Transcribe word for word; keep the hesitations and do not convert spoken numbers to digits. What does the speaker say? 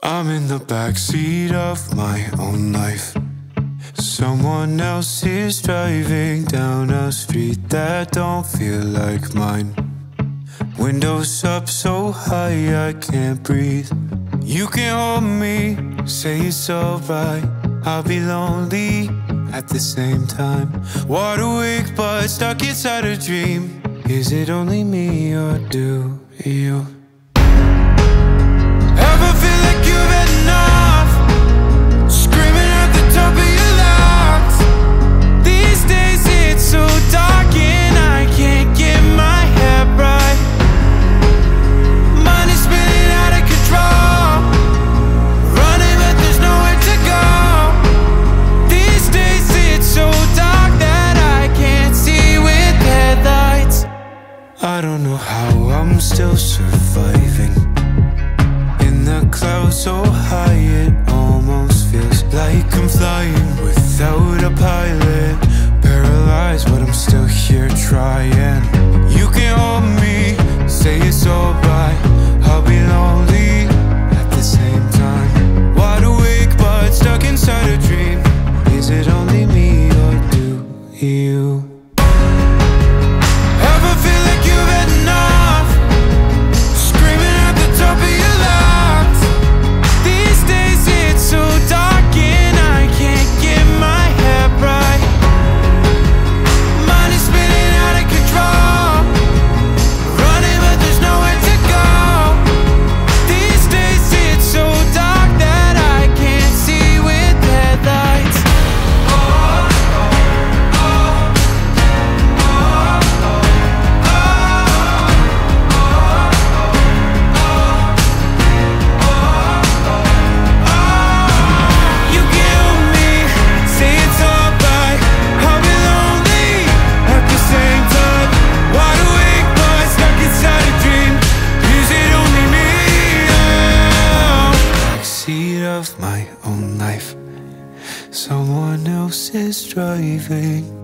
I'm in the backseat of my own life. Someone else is driving down a street that don't feel like mine. Windows up so high I can't breathe. You can hold me, say it's alright. I'll be lonely at the same time. Wide awake but stuck inside a dream. Is it only me or do you ever feel like you've had enough? Screaming at the top of your lungs. These days it's so dark and I can't get my head right. Mind is spinning out of control. Running but there's nowhere to go. These days it's so dark that I can't see with headlights. I don't know how I'm still surviving. In the clouds so high it almost feels like I'm flying without a pilot. Paralyzed but I'm still here trying. You can hold me, say it's alright. I'll be lonely at the same time. Wide awake but stuck inside a dream. Is it only me or do you ever feel like you've had enough? Screaming at the top of your lungs. These days it's so dark and I can't get my head right. Mind is spinning out of control. Running but there's nowhere to go. These days it's so dark that I can't see with headlights. You kill me, say it's alright. I'll be lonely at the same time. Wide awake but stuck inside a dream. Is it only me? Backseat of my own life. Someone else is driving.